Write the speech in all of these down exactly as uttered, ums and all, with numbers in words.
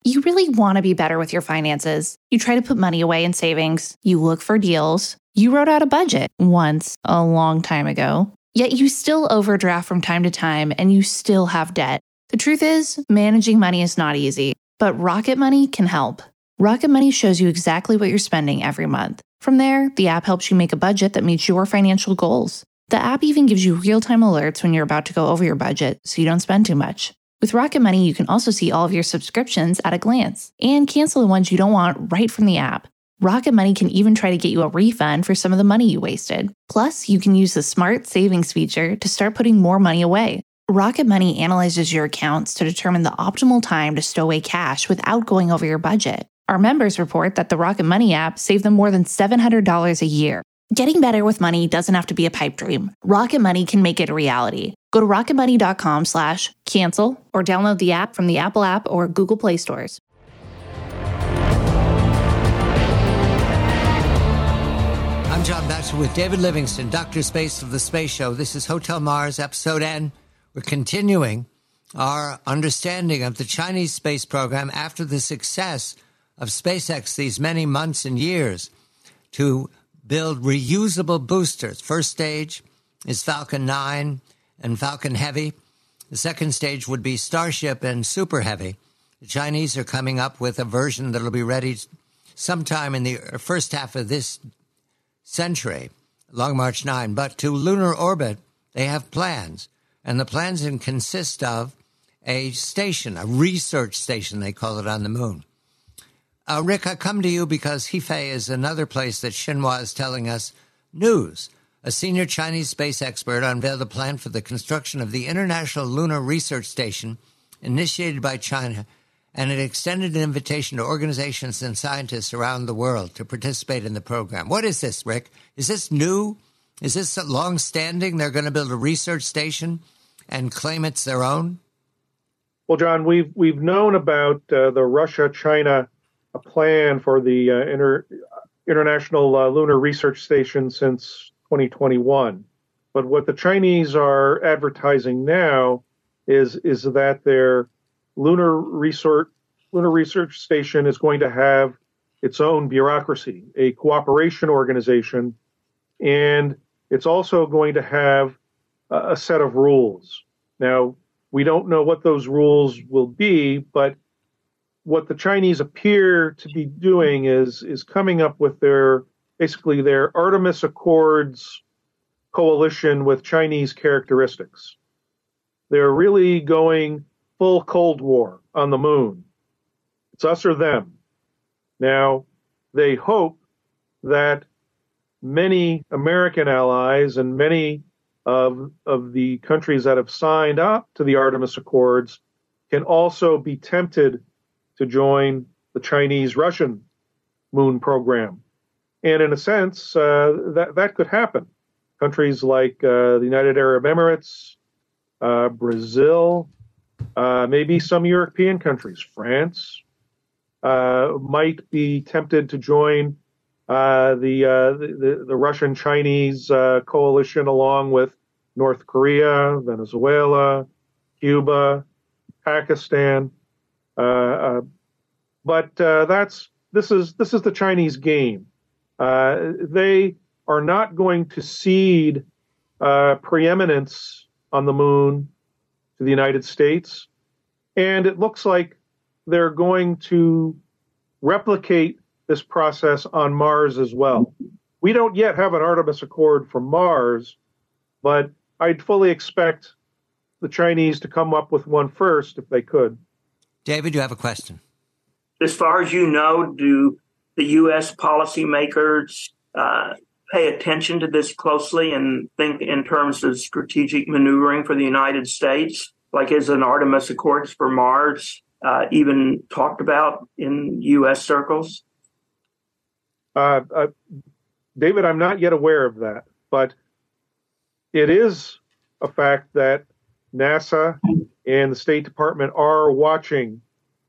You really want to be better with your finances. You try to put money away in savings. You look for deals. You wrote out a budget once, a long time ago. Yet you still overdraft from time to time and you still have debt. The truth is, managing money is not easy, but Rocket Money can help. Rocket Money shows you exactly what you're spending every month. From there, the app helps you make a budget that meets your financial goals. The app even gives you real-time alerts when you're about to go over your budget so you don't spend too much. With Rocket Money, you can also see all of your subscriptions at a glance and cancel the ones you don't want right from the app. Rocket Money can even try to get you a refund for some of the money you wasted. Plus, you can use the Smart Savings feature to start putting more money away. Rocket Money analyzes your accounts to determine the optimal time to stow away cash without going over your budget. Our members report that the Rocket Money app saved them more than seven hundred dollars a year. Getting better with money doesn't have to be a pipe dream. Rocket Money can make it a reality. Go to rocketmoney.com slash cancel or download the app from the Apple app or Google Play stores. I'm John Batchelor with David Livingston, Doctor Space of the Space Show. This is Hotel Mars, episode N. We're continuing our understanding of the Chinese space program after the success of SpaceX these many months and years to build reusable boosters. First stage is Falcon nine and Falcon Heavy. The second stage would be Starship and Super Heavy. The Chinese are coming up with a version that will be ready sometime in the first half of this century, Long March nine. But to lunar orbit, they have plans. And the plans consist of a station, a research station, they call it, on the moon. Uh, Rick, I come to you because Hefei is another place that Xinhua is telling us news. A senior Chinese space expert unveiled a plan for the construction of the International Lunar Research Station initiated by China, and it extended an invitation to organizations and scientists around the world to participate in the program. What is this, Rick? Is this new? Is this long-standing? They're going to build a research station and claim it's their own? Well, John, we've we've known about uh, the Russia-China plan for the uh, inter, International uh, Lunar Research Station since twenty twenty-one. But what the Chinese are advertising now is is that their lunar research lunar research station is going to have its own bureaucracy, a cooperation organization, and it's also going to have a, a set of rules. Now, we don't know what those rules will be, but what the Chinese appear to be doing is is coming up with their basically their Artemis Accords coalition with Chinese characteristics. They're really going full Cold War on the moon. It's us or them. Now, they hope that many American allies and many of, of the countries that have signed up to the Artemis Accords can also be tempted to join the Chinese-Russian moon program. And in a sense, uh, that, that could happen. Countries like uh, the United Arab Emirates, uh, Brazil, uh, maybe some European countries, France, uh, might be tempted to join uh, the, uh, the the Russian-Chinese uh, coalition along with North Korea, Venezuela, Cuba, Pakistan. Uh, uh, but uh, that's this is this is the Chinese game. Uh, they are not going to cede uh, preeminence on the moon to the United States, and it looks like they're going to replicate this process on Mars as well. We don't yet have an Artemis Accord for Mars, but I'd fully expect the Chinese to come up with one first if they could. David, you have a question. As far as you know, do the U S policymakers uh, pay attention to this closely and think in terms of strategic maneuvering for the United States? Like, is an Artemis Accords for Mars uh, even talked about in U S circles? Uh, uh, David, I'm not yet aware of that, but it is a fact that NASA and the State Department are watching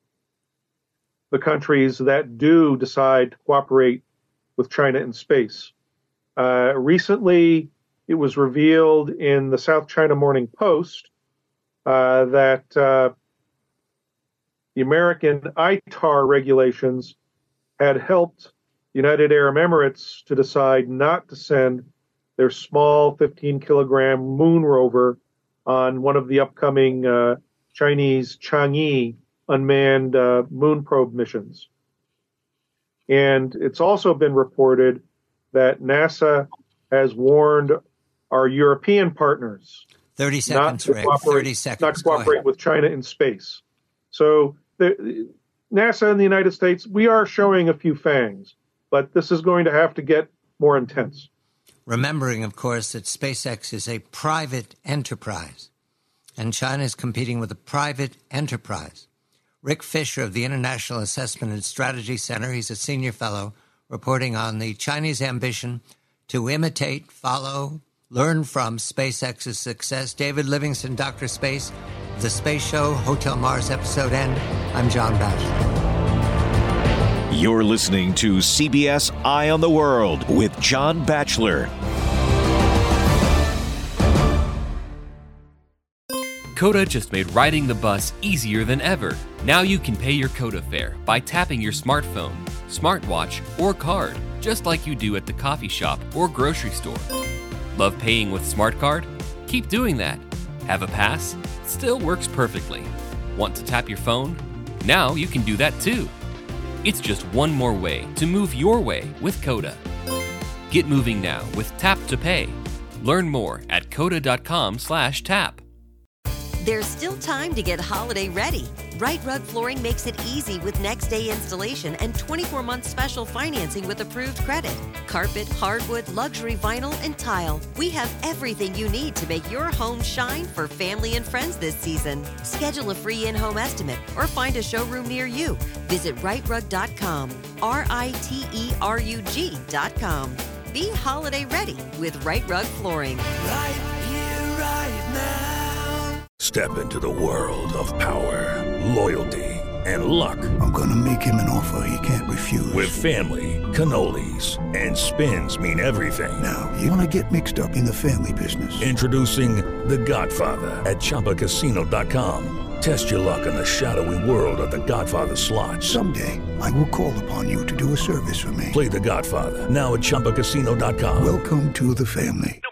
the countries that do decide to cooperate with China in space. Uh, recently, it was revealed in the South China Morning Post uh, that uh, the the American I T A R regulations had helped United Arab Emirates to decide not to send their small fifteen kilogram moon rover on one of the upcoming uh, Chinese Chang'e unmanned uh, moon probe missions. And it's also been reported that NASA has warned our European partners thirty seconds, not to Rick. cooperate, thirty seconds. not to cooperate with China in space. So the, NASA and the United States, we are showing a few fangs, but this is going to have to get more intense. Remembering, of course, that SpaceX is a private enterprise, and China is competing with a private enterprise. Rick Fisher of the International Assessment and Strategy Center, he's a senior fellow, reporting on the Chinese ambition to imitate, follow, learn from SpaceX's success. David Livingston, Doctor Space, The Space Show, Hotel Mars Episode End. I'm John Batchelor. You're listening to C B S Eye on the World with John Batchelor. Coda just made riding the bus easier than ever. Now you can pay your Coda fare by tapping your smartphone, smartwatch, or card, just like you do at the coffee shop or grocery store. Love paying with Smart Card? Keep doing that. Have a pass? Still works perfectly. Want to tap your phone? Now you can do that too. It's just one more way to move your way with Coda. Get moving now with Tap to Pay. Learn more at coda.com slash tap. There's still time to get holiday ready. Right Rug Flooring makes it easy with next day installation and twenty-four month special financing with approved credit. Carpet, hardwood, luxury vinyl, and tile. We have everything you need to make your home shine for family and friends this season. Schedule a free in-home estimate or find a showroom near you. Visit right rug dot com, R I T E R U G dot com. Be holiday ready with Right Rug Flooring. Right here, right now. Step into the world of power, loyalty, and luck. I'm gonna make him an offer he can't refuse. With family, cannolis, and spins mean everything. Now, you wanna get mixed up in the family business. Introducing The Godfather at Chumba Casino dot com. Test your luck in the shadowy world of The Godfather slot. Someday, I will call upon you to do a service for me. Play The Godfather now at Chumba Casino dot com. Welcome to the family.